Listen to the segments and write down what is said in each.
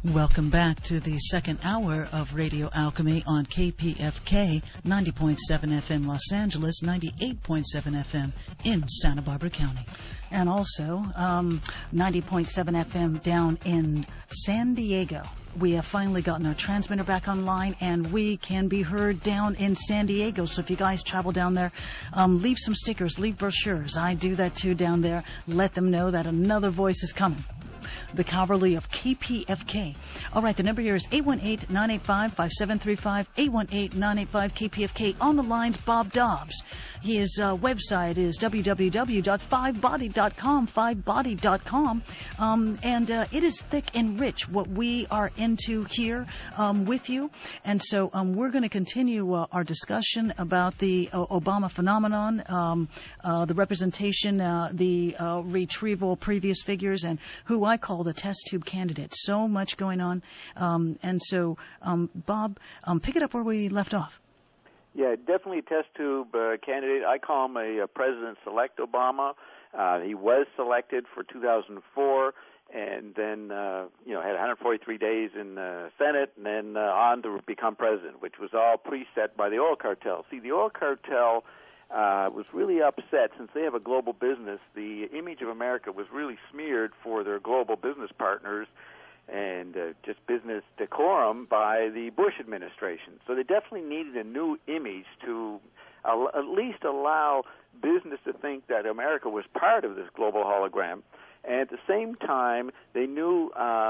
Welcome back to the second hour of Radio Alchemy on KPFK 90.7 FM Los Angeles, 98.7 FM in Santa Barbara County. And also 90.7 FM down in San Diego. We have finally gotten our transmitter back online, and we can be heard down in San Diego. So if you guys travel down there, leave some stickers, leave brochures. I do that too down there. Let them know that another voice is coming. The cavalry of KPFK. All right, the number here is 818-985-5735, 818-985-KPFK. On the lines, Bob Dobbs. His website is www.fivebody.com, fivebody.com. And it is thick and rich, what we are into here with you. And so we're going to continue our discussion about the Obama phenomenon, the representation, the retrieval of previous figures, and who I call the test tube candidate. So much going on. And so, Bob, pick it up where we left off. Yeah, definitely a test tube candidate. I call him a President-elect Obama. He was selected for 2004 and then, had 143 days in the Senate and then on to become president, which was all preset by the oil cartel. See, the oil cartel was really upset since they have a global business. The image of America was really smeared for their global business partners and just business decorum by the Bush administration. So they definitely needed a new image to at least allow business to think that America was part of this global hologram. And at the same time, they knew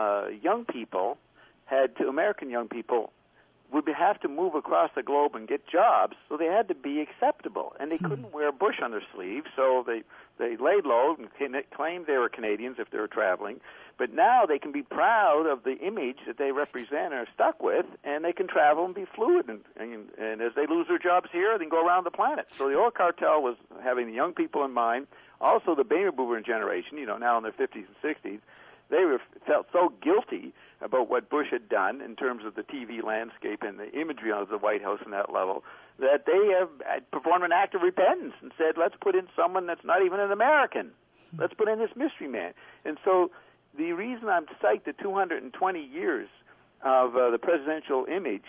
American young people would have to move across the globe and get jobs, so they had to be acceptable. And they couldn't wear Bush on their sleeve, so they laid low and claimed they were Canadians if they were traveling. But now they can be proud of the image that they represent and are stuck with, and they can travel and be fluid. And as they lose their jobs here, they can go around the planet. So the oil cartel was having the young people in mind, also the baby boomer generation, now in their 50s and 60s. They felt so guilty about what Bush had done in terms of the TV landscape and the imagery of the White House on that level that they have performed an act of repentance and said, let's put in someone that's not even an American. Let's put in this mystery man. And so the reason I'm psyched at 220 years of the presidential image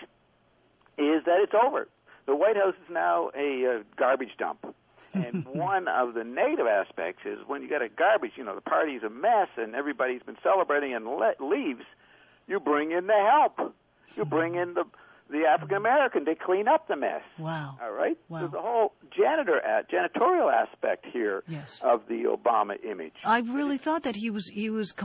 is that it's over. The White House is now a garbage dump. And one of the negative aspects is when you got a garbage, the party's a mess and everybody's been celebrating and leaves, you bring in the help. You bring in the African-American to clean up the mess. Wow. All right? Wow. There's a whole janitorial aspect here of the Obama image. I really thought that he was.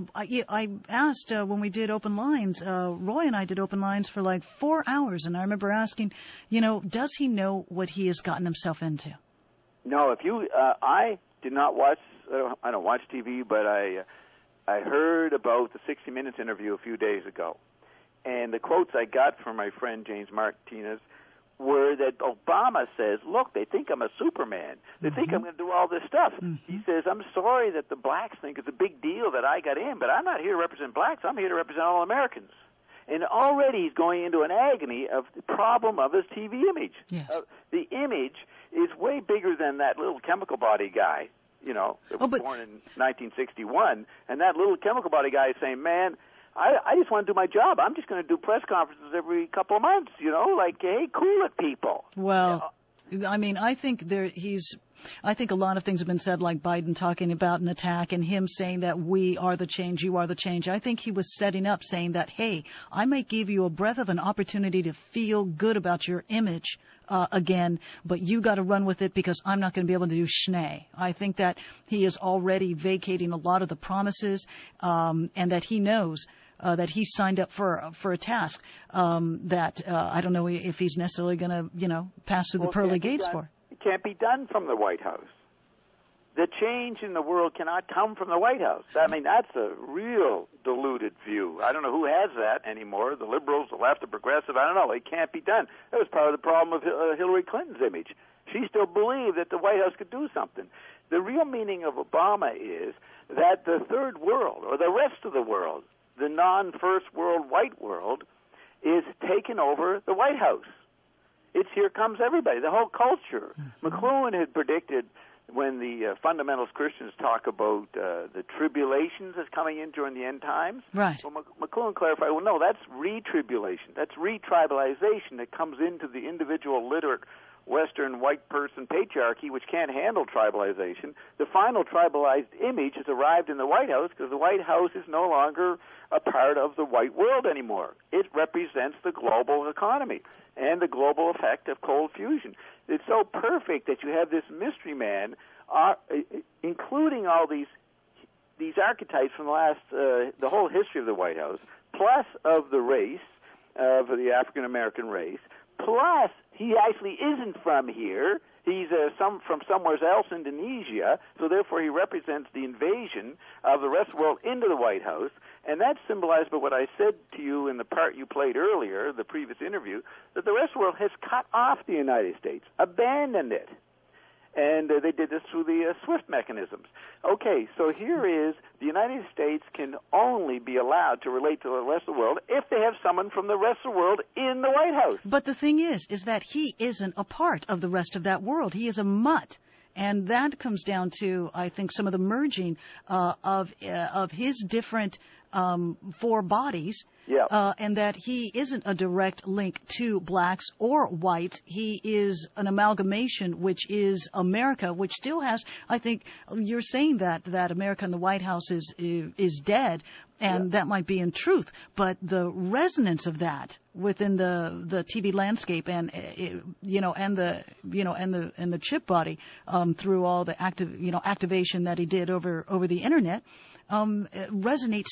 I asked when we did open lines, Roy and I did open lines for like 4 hours, and I remember asking, does he know what he has gotten himself into? No, I did not watch. I don't watch TV, but I heard about the 60 Minutes interview a few days ago, and the quotes I got from my friend James Martinez were that Obama says, "Look, they think I'm a Superman. They think I'm going to do all this stuff." He says, "I'm sorry that the blacks think it's a big deal that I got in, but I'm not here to represent blacks. I'm here to represent all Americans." And already he's going into an agony of the problem of his TV image. Yes. The image is way bigger than that little chemical body guy, that was born in 1961. And that little chemical body guy is saying, man, I just want to do my job. I'm just going to do press conferences every couple of months, hey, cool it, people. Well, I mean, I think I think a lot of things have been said, like Biden talking about an attack and him saying that we are the change, you are the change. I think he was setting up saying that, hey, I might give you a breath of an opportunity to feel good about your image again, but you got to run with it because I'm not going to be able to do schnee. I think that he is already vacating a lot of the promises and that he knows that he signed up for a task that I don't know if he's necessarily going to, pass through the pearly gates for. It can't be done from the White House. The change in the world cannot come from the White House. I mean, that's a real diluted view. I don't know who has that anymore, the liberals, the left, the progressive. I don't know. It can't be done. That was part of the problem of Hillary Clinton's image. She still believed that the White House could do something. The real meaning of Obama is that the third world, or the rest of the world, the non-first world white world, is taking over the White House. It's here comes everybody, the whole culture. McLuhan had predicted when the fundamentalist Christians talk about the tribulations that's coming in during the end times, right? Well, McLuhan clarified, well, no, that's retribulation. That's retribalization that comes into the individual literate Western white person patriarchy, which can't handle tribalization. The final tribalized image has arrived in the White House because the White House is no longer a part of the white world anymore. It represents the global economy and the global effect of cold fusion. It's so perfect that you have this mystery man, including all these archetypes from the whole history of the White House, plus of the race, of the African American race, plus he actually isn't from here. He's from somewhere else, Indonesia, so therefore he represents the invasion of the rest of the world into the White House, and that's symbolized by what I said to you in the part you played earlier, the previous interview, that the rest of the world has cut off the United States, abandoned it. And they did this through the SWIFT mechanisms. Okay, so here is the United States can only be allowed to relate to the rest of the world if they have someone from the rest of the world in the White House. But the thing is that he isn't a part of the rest of that world. He is a mutt. And that comes down to, I think, some of the merging of his different four bodies. Yeah. And that he isn't a direct link to blacks or whites. He is an amalgamation, which is America, which still has, I think, you're saying that America in the White House is dead, and that might be in truth. But the resonance of that within the TV landscape and the chip body through all the activation that he did over the internet resonates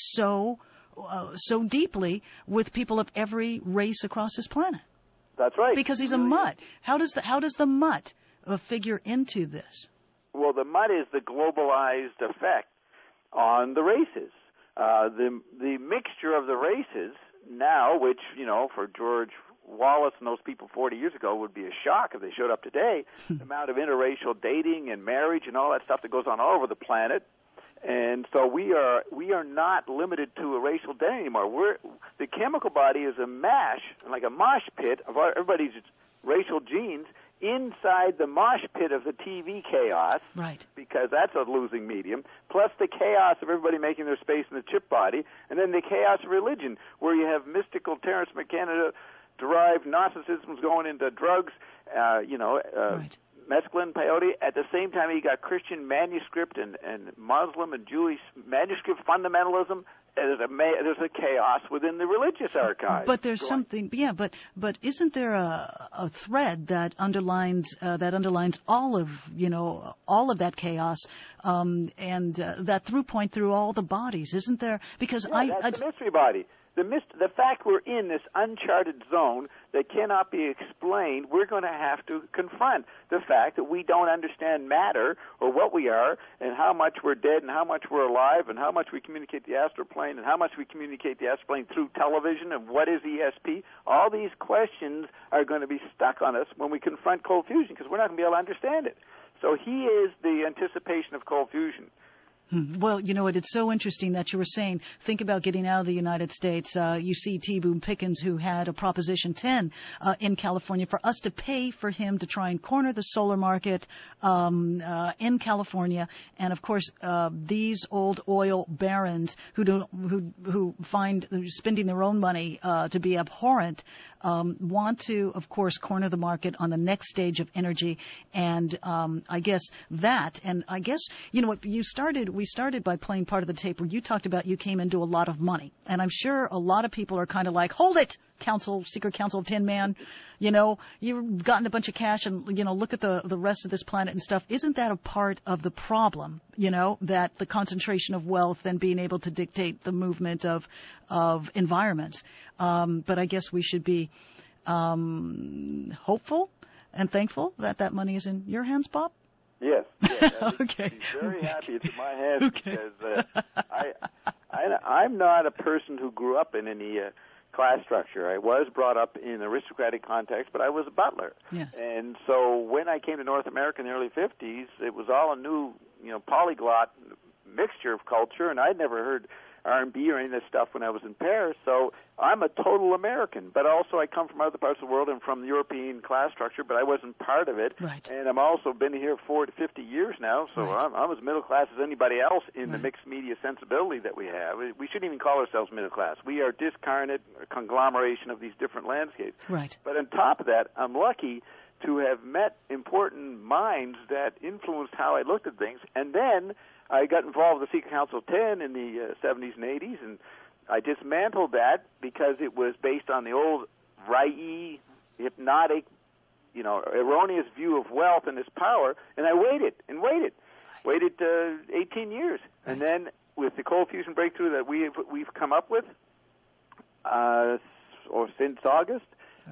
so deeply with people of every race across this planet. That's right. Because he's a mutt. How does the mutt figure into this? Well, the mutt is the globalized effect on the races. The mixture of the races now, which, for George Wallace and those people 40 years ago would be a shock if they showed up today, the amount of interracial dating and marriage and all that stuff that goes on all over the planet. And so we are not limited to a racial identity anymore. The chemical body is a mash, like a mosh pit of everybody's racial genes inside the mosh pit of the TV chaos, right? Because that's a losing medium, plus the chaos of everybody making their space in the chip body, and then the chaos of religion, where you have mystical Terence McKenna-derived Gnosticisms going into drugs, right. mescaline, peyote. At the same time, you got Christian manuscript and Muslim and Jewish manuscript fundamentalism. There's a chaos within the religious archive. But there's something, But isn't there a thread that underlines all of that chaos, and that through point through all the bodies? Isn't there? Because that's the mystery body. The fact we're in this uncharted zone that cannot be explained, we're going to have to confront the fact that we don't understand matter or what we are and how much we're dead and how much we're alive and how much we communicate the astral plane and how much we communicate the astral plane through television and what is ESP. All these questions are going to be stuck on us when we confront cold fusion because we're not going to be able to understand it. So he is the anticipation of cold fusion. Well, it's so interesting that you were saying, think about getting out of the United States. You see T. Boone Pickens, who had a Proposition 10 in California for us to pay for him to try and corner the solar market in California. And, of course, these old oil barons who find spending their own money to be abhorrent want to, of course, corner the market on the next stage of energy. And I guess we started by playing part of the tape where you talked about you came into a lot of money. And I'm sure a lot of people are kind of like, hold it, Secret Council of Tin Man. You've gotten a bunch of cash and, look at the rest of this planet and stuff. Isn't that a part of the problem, that the concentration of wealth and being able to dictate the movement of environments? But I guess we should be hopeful and thankful that money is in your hands, Bob? Yes. Okay. He's very happy it's in my hands okay. Because I'm not a person who grew up in any class structure. I was brought up in an aristocratic context, but I was a butler. Yes. And so when I came to North America in the early 50s, it was all a new, polyglot mixture of culture, and I'd never heard R&B or any of this stuff when I was in Paris. So I'm a total American, but also I come from other parts of the world and from the European class structure, but I wasn't part of it. Right. And I'm also been here 40 to 50 years now, so Right. I'm as middle class as anybody else in the Right. mixed media sensibility that we have. We shouldn't even call ourselves middle class. We are discarnate conglomeration of these different landscapes. Right. But on top of that, I'm lucky to have met important minds that influenced how I looked at things. And then I got involved with the Secret Council of 10 in the 70s and 80s, and I dismantled that because it was based on the old Rai, hypnotic, erroneous view of wealth and its power, and I waited 18 years. And then with the cold fusion breakthrough that we've come up with, or since August,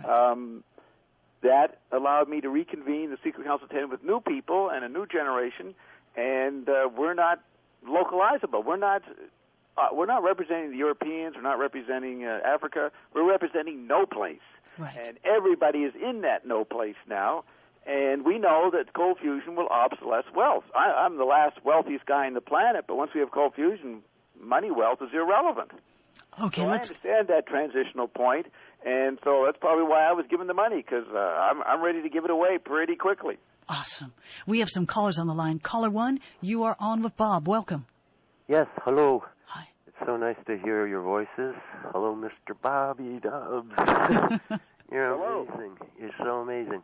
that allowed me to reconvene the Secret Council of 10 with new people and a new generation, and we're not localizable. We're not representing the Europeans. We're not representing Africa. We're representing no place. Right. And everybody is in that no place now, and we know that cold fusion will obsolesce wealth. I'm the last wealthiest guy on the planet, but once we have cold fusion, money wealth is irrelevant. Okay, so let's... I understand that transitional point, and so that's probably why I was given the money, because I'm ready to give it away pretty quickly. Awesome. We have some callers on the line. Caller 1, you are on with Bob. Welcome. Yes, hello. Hi. It's so nice to hear your voices. Hello, Mr. Bobby Dubs. You're Hello. amazing. You're so amazing.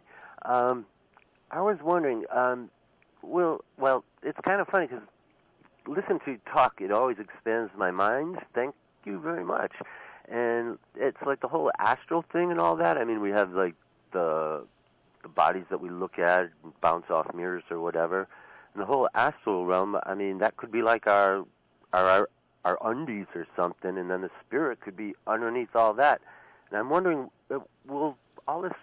I was wondering, well, it's kind of funny because listen to you talk, it always expands my mind. Thank you very much. And it's like the whole astral thing and all that. I mean, we have like the bodies that we look at and bounce off mirrors or whatever. And the whole astral realm, I mean, that could be like our undies or something, and then the spirit could be underneath all that. And I'm wondering, will all this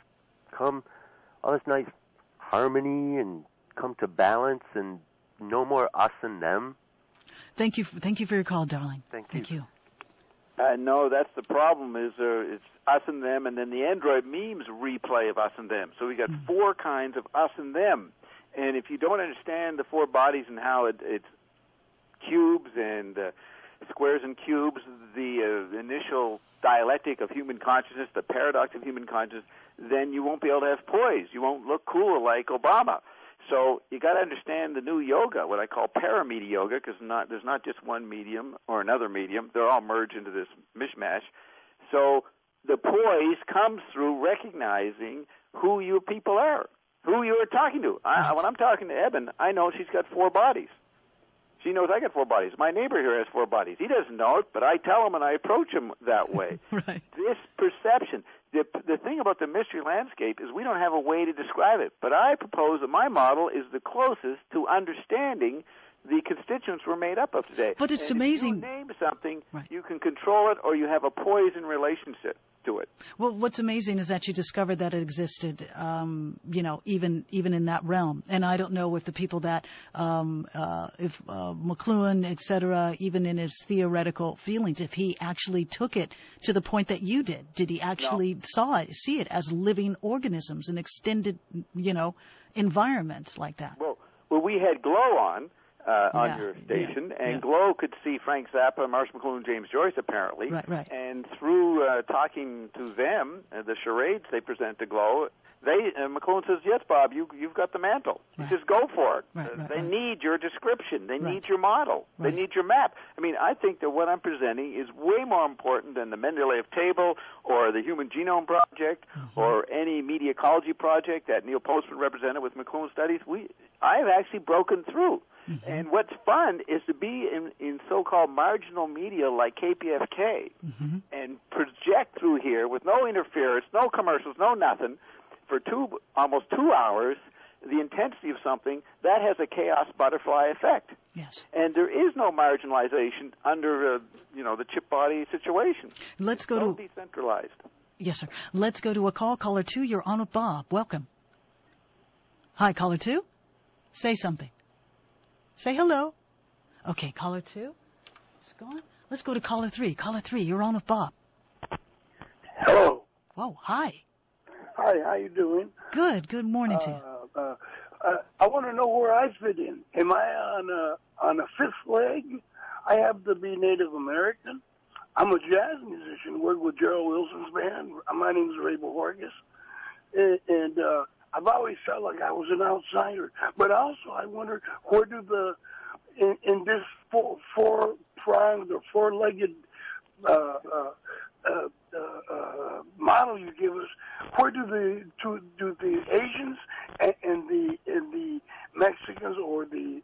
nice harmony and come to balance and no more us and them? Thank you for your call, darling. Thank you. No, that's the problem. It's us and them, and then the Android memes replay of us and them. So we got 4 kinds of us and them. And if you don't understand the 4 bodies and how it's cubes and squares and cubes, the initial dialectic of human consciousness, the paradox of human consciousness, then you won't be able to have poise. You won't look cool like Obama. So you got to understand the new yoga, what I call paramedia yoga, because there's not just one medium or another medium. They're all merged into this mishmash. So the poise comes through recognizing who you people are, who you are talking to. When I'm talking to Eben, I know she's got 4 bodies. She knows I got 4 bodies. My neighbor here has 4 bodies. He doesn't know it, but I tell him and I approach him that way. Right. This perception. The thing about the mystery landscape is we don't have a way to describe it. But I propose that my model is the closest to understanding the constituents we're made up of today. But it's and amazing. If you name something, Right. you can control it, or you have a poison relationship to it. Well, what's amazing is that you discovered that it existed, even in that realm. And I don't know if the people that, if McLuhan, et cetera, even in his theoretical feelings, if he actually took it to the point that you did. Did he actually see it as living organisms, an extended, environment like that? Well, we had Glow on your station, and Glow could see Frank Zappa, Marshall McLuhan, James Joyce, apparently. Right. And through talking to them, the charades they present to Glow, McLuhan says, "Yes, Bob, you've got the mantle. He says, go for it. They need your description. They need your model. They need your map." I mean, I think that what I'm presenting is way more important than the Mendeleev table or the Human Genome Project or any media ecology project that Neil Postman represented with McLuhan Studies. I have actually broken through. And what's fun is to be in so-called marginal media like KPFK and project through here with no interference, no commercials, no nothing, for almost 2 hours, the intensity of something, that has a chaos butterfly effect. Yes. And there is no marginalization under, the chip body situation. Let's go to decentralized. Yes, sir. Let's go to a call. Caller 2, you're on with Bob. Welcome. Hi, caller 2. Say something. Say hello. Okay, caller 2. It's gone. Let's go to caller 3. Caller 3, you're on with Bob. Hello. Whoa, hi. Hi, how you doing? Good morning to you. I want to know where I fit in. Am I on a 5th leg, I happen to be Native American. I'm a jazz musician, work with Gerald Wilson's band. My name is Ray Bojorges. And I've always felt like I was an outsider. But also I wonder, where do in this four-pronged or four-legged model you give us, where do the Asians and the Mexicans or the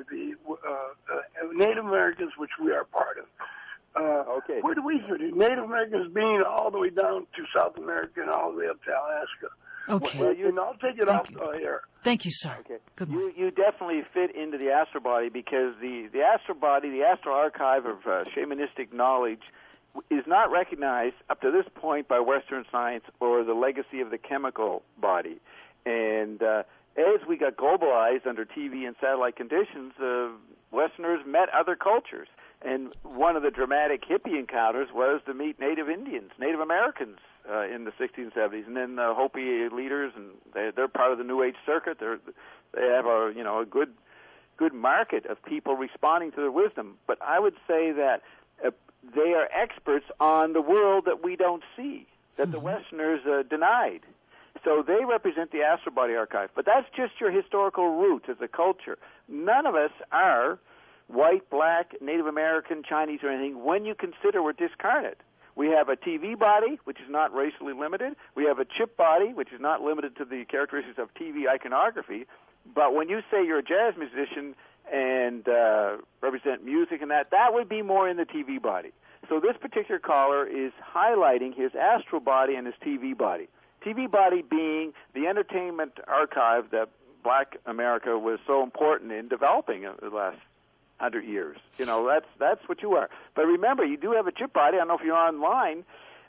Native Americans, which we are part of, Okay. where do we fit in? Native Americans being all the way down to South America and all the way up to Alaska. Okay. Well, and I'll take it off the air. Thank you, sir. Okay. Good morning. You definitely fit into the astral body, because the astral body, the astral archive of shamanistic knowledge, is not recognized up to this point by Western science or the legacy of the chemical body. And as we got globalized under TV and satellite conditions, Westerners met other cultures. And one of the dramatic hippie encounters was to meet Native Indians, Native Americans in the 60s and 70s, and then the Hopi leaders, and they're part of the New Age circuit. They have a good market of people responding to their wisdom. But I would say that they are experts on the world that we don't see, that the Westerners denied. So they represent the astral body archive. But that's just your historical roots as a culture. None of us are white, black, Native American, Chinese, or anything when you consider we're discarnate. We have a TV body, which is not racially limited. We have a chip body, which is not limited to the characteristics of TV iconography. But when you say you're a jazz musician and represent music and that would be more in the TV body. So this particular caller is highlighting his astral body and his TV body. TV body being the entertainment archive that Black America was so important in developing in the last 100 years. That's what you are. But remember, you do have a chip body. I don't know if you're online.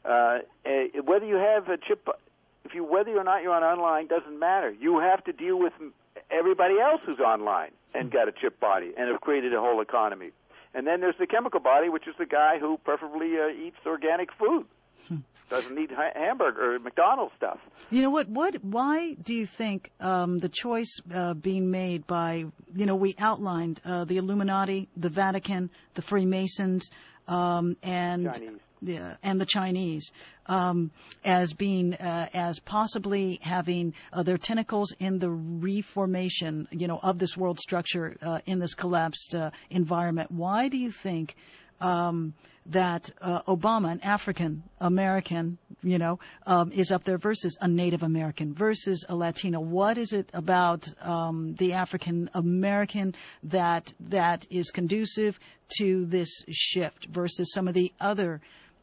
Whether you have a chip, whether or not you're online doesn't matter. You have to deal with everybody else who's online and got a chip body and have created a whole economy. And then there's the chemical body, which is the guy who preferably eats organic food. Doesn't eat hamburger or McDonald's stuff. You know what? Why do you think the choice being made by, we outlined the Illuminati, the Vatican, the Freemasons, and Chinese. And the Chinese as being as possibly having their tentacles in the reformation, of this world structure in this collapsed environment? Why do you think that Obama, an African American, is up there versus a Native American versus a Latino? What is it about the African American that is conducive to this shift versus some of the other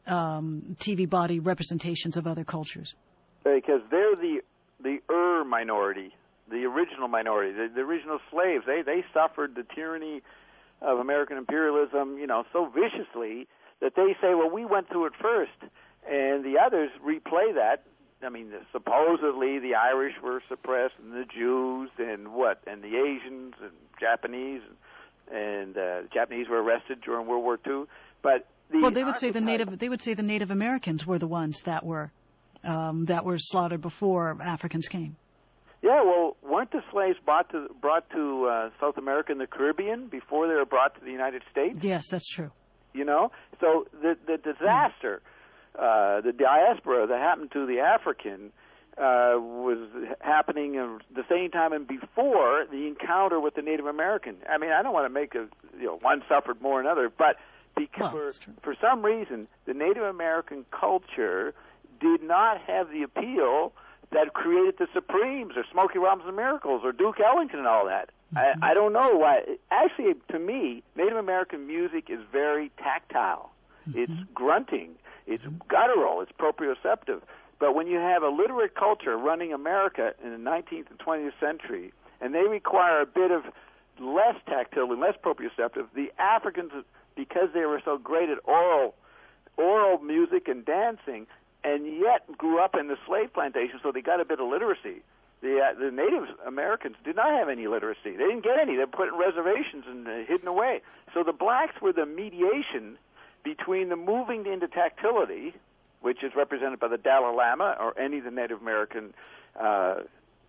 TV body representations of other cultures? Because they're the minority, the original minority, the original slaves. They suffered the tyranny of American imperialism, so viciously that they say, well, we went through it first, and the others replay that. I mean, supposedly the Irish were suppressed, and the Jews, and the Asians, and Japanese, and Japanese were arrested during World War II. But they would say the Native Americans were the ones that were slaughtered before Africans came. Yeah, well, weren't the slaves brought to South America and the Caribbean before they were brought to the United States? Yes, that's true. So the disaster, the diaspora that happened to the African was happening at the same time and before the encounter with the Native American. I mean, I don't want to make one suffered more than another, but because for some reason the Native American culture did not have the appeal that created the Supremes or Smokey Robinson Miracles or Duke Ellington and all that. Mm-hmm. I don't know why. Actually, to me, Native American music is very tactile. Mm-hmm. It's grunting. It's guttural. It's proprioceptive. But when you have a literate culture running America in the 19th and 20th century, and they require a bit of less tactility, less proprioceptive, the Africans, because they were so great at oral music and dancing, and yet grew up in the slave plantation, so they got a bit of literacy. The Native Americans did not have any literacy. They didn't get any. They were put in reservations and hidden away. So the blacks were the mediation between the moving into tactility, which is represented by the Dalai Lama or any of the Native American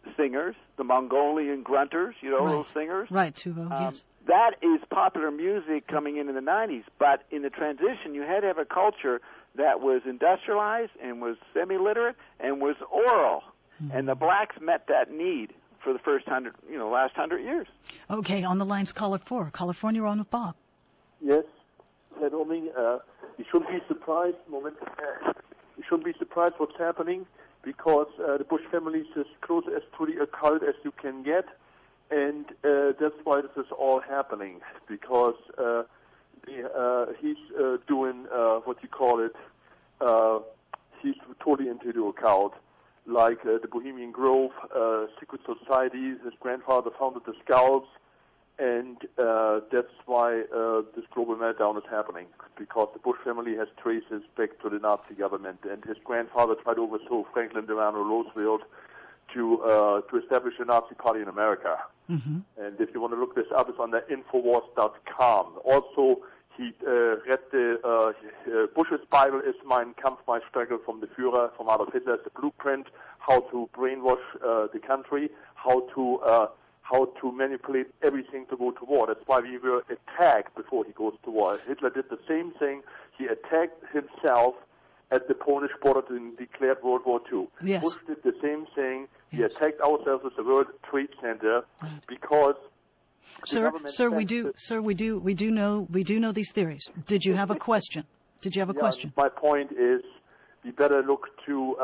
singers, the Mongolian grunters, you know, Right. those singers. Right, Tuvo, yes. That is popular music coming in the 90s, but in the transition, you had to have a culture that was industrialized and was semi-literate and was oral, and the blacks met that need for the last 100 years. Okay, on the line's caller 4. California, you're on with Bob. Yes, Herr Doming, you shouldn't be surprised. You shouldn't be surprised what's happening, because the Bush family is as close as to the occult as you can get, and that's why this is all happening. Because he's doing what you call it. He's totally into the occult, like the Bohemian Grove, secret society. His grandfather founded the Scouts. And that's why this global meltdown is happening, because the Bush family has traces back to the Nazi government, and his grandfather tried to overthrow Franklin Delano Roosevelt to establish a Nazi party in America. Mm-hmm. And if you want to look this up, it's on the Infowars.com. Also, he read the Bush's Bible is Mein Kampf, My Struggle from the Führer, from Adolf Hitler, the blueprint, how to brainwash the country, how to manipulate everything to go to war. That's why we were attacked before he goes to war. Hitler did the same thing. He attacked himself at the Polish border and declared World War II. Yes. Bush did the same thing. He attacked ourselves at the World Trade Center because Sir, we do know these theories. Did you have a question? My point is, we better look to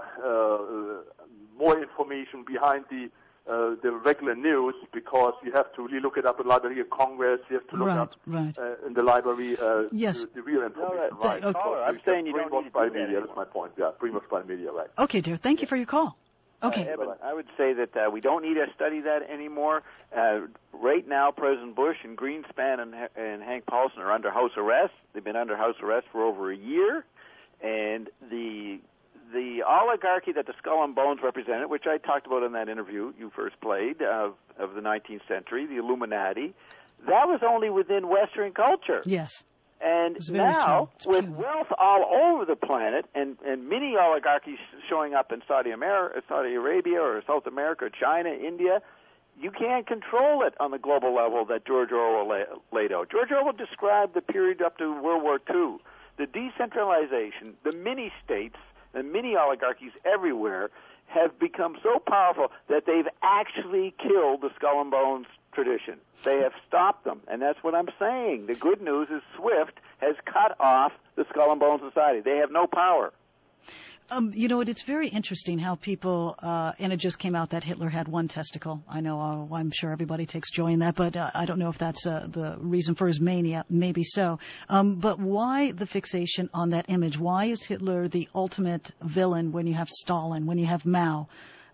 more information behind the regular news, because you have to really look it up in the Library of Congress. You have to look up in the library yes. the real information. Right. Okay. I'm saying you don't need to by do that media. anymore. That's my point. Yeah, brainwashed by media, right? Okay, dear. Thank you for your call. Okay. Evan, I would say that we don't need to study that anymore. Right now, President Bush and Greenspan and Hank Paulson are under house arrest. They've been under house arrest for over a year, and the oligarchy that the Skull and Bones represented, which I talked about in that interview you first played of the 19th century, the Illuminati, that was only within Western culture. Yes. And now, with puny. wealth all over the planet and many oligarchies showing up in Saudi Arabia or South America, China, India, you can't control it on the global level that George Orwell laid out. George Orwell described the period up to World War II, the decentralization, the mini-states, the mini-oligarchies everywhere have become so powerful that they've actually killed the Skull and Bones tradition. They have stopped them, and that's what I'm saying. The good news is SWIFT has cut off the Skull and Bones Society. They have no power. You know what? It's very interesting how people, and it just came out that Hitler had one testicle. I know, I'm sure everybody takes joy in that, but I don't know if that's the reason for his mania. Maybe so. But why the fixation on that image? Why is Hitler the ultimate villain when you have Stalin, when you have Mao?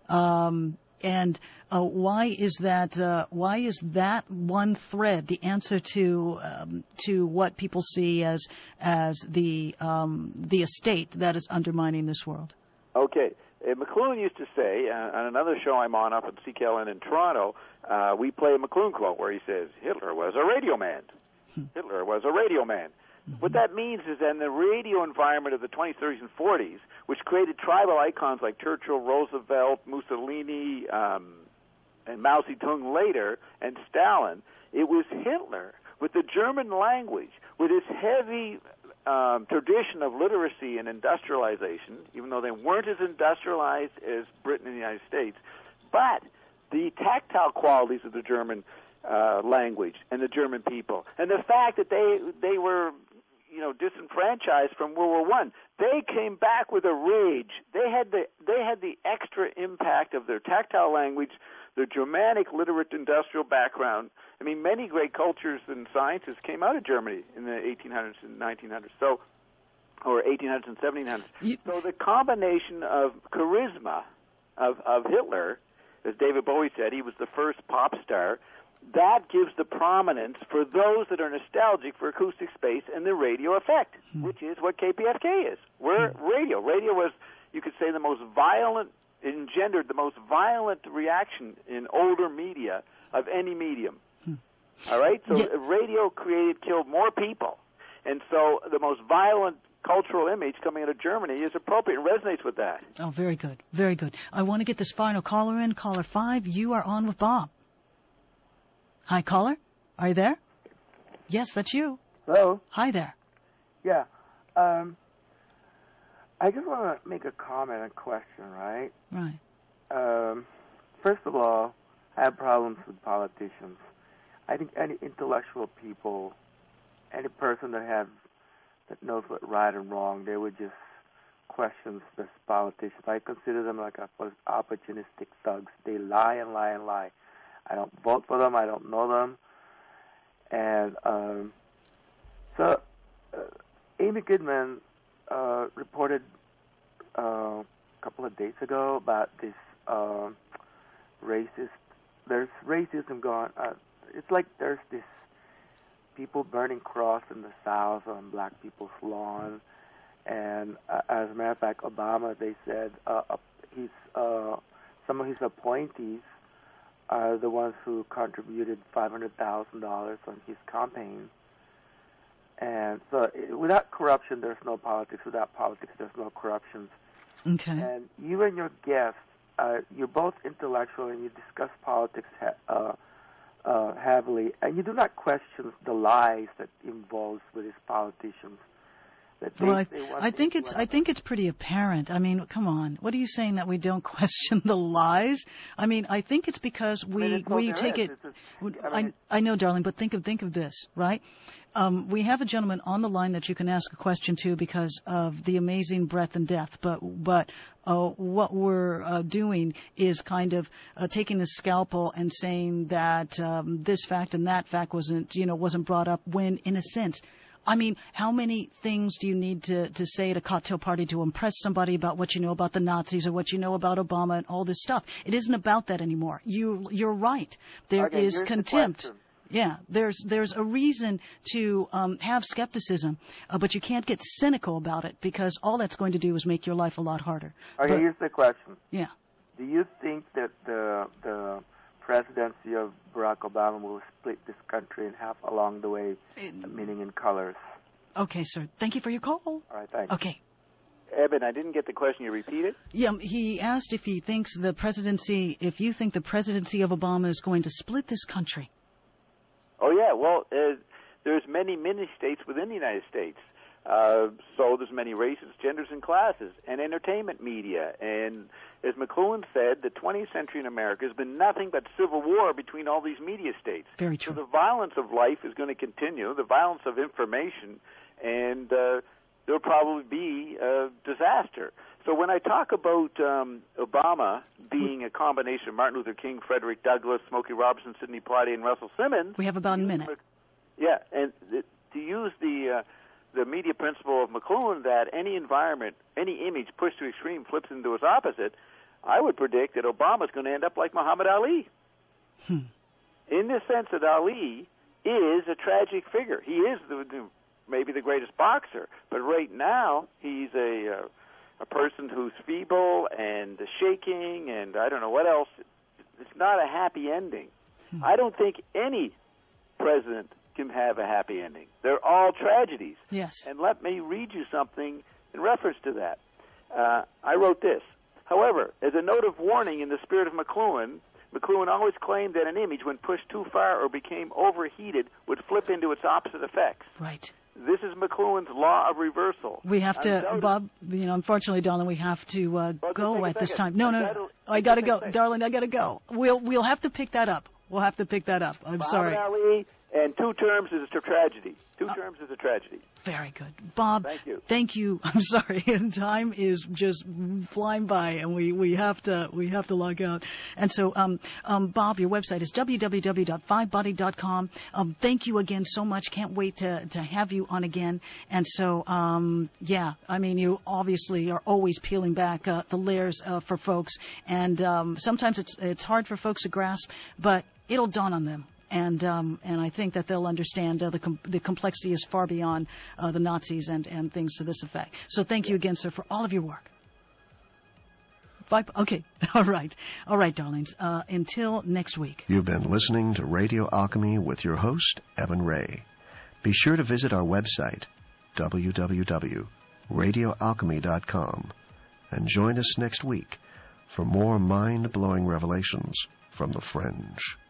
And why is that one thread the answer to what people see as the estate that is undermining this world? Okay. McLuhan used to say, on another show I'm on up at CKLN in Toronto, we play a McLuhan quote where he says, Hitler was a radio man. Hitler was a radio man. What that means is that in the radio environment of the 20s, 30s, and 40s, which created tribal icons like Churchill, Roosevelt, Mussolini, and Mao Zedong later, and Stalin, it was Hitler with the German language, with his heavy tradition of literacy and industrialization, even though they weren't as industrialized as Britain and the United States, but the tactile qualities of the German language and the German people, and the fact that they were disenfranchised from World War I. They came back with a rage. They had the extra impact of their tactile language, their Germanic literate industrial background. I mean, many great cultures and sciences came out of Germany in the 1800s and 1900s, or 1800s and 1700s. So the combination of charisma of Hitler, as David Bowie said, he was the first pop star, that gives the prominence for those that are nostalgic for acoustic space and the radio effect, which is what KPFK is. We're radio. Radio was, you could say, the most violent, engendered the most violent reaction in older media of any medium. All right? So radio killed more people. And so the most violent cultural image coming out of Germany is appropriate and resonates with that. Oh, very good. Very good. I want to get this final caller in. Caller 5, you are on with Bob. Hi, caller. Are you there? Yes, that's you. Hello? Hi there. Yeah. I just want to make a comment and question, right? Right. First of all, I have problems with politicians. I think any intellectual people, any person that knows what right and wrong, they would just question this politicians. I consider them like opportunistic thugs. They lie and lie and lie. I don't vote for them. I don't know them. And so Amy Goodman reported a couple of days ago about this racist. There's racism going. It's like there's this people burning cross in the South on black people's lawn, and as a matter of fact, Obama, they said some of his appointees are the ones who contributed $500,000 on his campaign. And so without corruption, there's no politics. Without politics, there's no corruption. Okay. And you and your guest, you're both intellectual, and you discuss politics heavily, and you do not question the lies that involves with these politicians. Well, I think it's pretty apparent. I mean, come on. What are you saying, that we don't question the lies? I mean, I think it's because we take it. I know, darling, but think of this, right? We have a gentleman on the line that you can ask a question to because of the amazing breadth and depth. But what we're doing is kind of taking a scalpel and saying that this fact and that fact wasn't brought up, when, in a sense, I mean, how many things do you need to say at a cocktail party to impress somebody about what you know about the Nazis or what you know about Obama and all this stuff? It isn't about that anymore. You're right. There is contempt. Yeah, there's a reason to have skepticism, but you can't get cynical about it, because all that's going to do is make your life a lot harder. Okay, here's the question. Yeah. Do you think that the presidency of Barack Obama will split this country in half along the way, meaning in colors? Okay, sir. Thank you for your call. All right, thanks. Okay. Eben, I didn't get the question. You repeat it? Yeah, he asked if you think the presidency of Obama is going to split this country. Oh, yeah. Well, there's many states within the United States. So there's many races, genders, and classes, and entertainment media. And as McLuhan said, the 20th century in America has been nothing but civil war between all these media states. Very true. So the violence of life is going to continue, the violence of information, and there'll probably be a disaster. So when I talk about Obama being a combination of Martin Luther King, Frederick Douglass, Smokey Robinson, Sidney Poitier, and Russell Simmons... We have about a minute. Yeah, and to use the media principle of McLuhan that any environment, any image pushed to extreme flips into its opposite, I would predict that Obama's going to end up like Muhammad Ali. In the sense that Ali is a tragic figure. He is maybe the greatest boxer, but right now he's a person who's feeble and shaking, and I don't know what else. It's not a happy ending. I don't think any president can have a happy ending. They're all tragedies. Yes. And let me read you something in reference to that. I wrote this. However, as a note of warning in the spirit of McLuhan always claimed that an image, when pushed too far or became overheated, would flip into its opposite effects. Right. This is McLuhan's law of reversal. We have to, Bob, unfortunately, darling, we have to go at this time. No, I got to go. Darling, I got to go. We'll have to pick that up. I'm sorry. Ali, and two terms is a tragedy. Two terms is a tragedy. Very good. Bob, thank you. I'm sorry. Time is just flying by, and we have to log out. And so, Bob, your website is www.fivebody.com. Thank you again so much. Can't wait to have you on again. And so, you obviously are always peeling back the layers for folks, and sometimes it's hard for folks to grasp, but it'll dawn on them. And I think that they'll understand the complexity is far beyond the Nazis and things to this effect. So thank you again, sir, for all of your work. Okay. All right, darlings. Until next week. You've been listening to Radio Alchemy with your host, Evan Ray. Be sure to visit our website, www.fivebody.com. radioalchemy.com, and join us next week for more mind-blowing revelations from the fringe.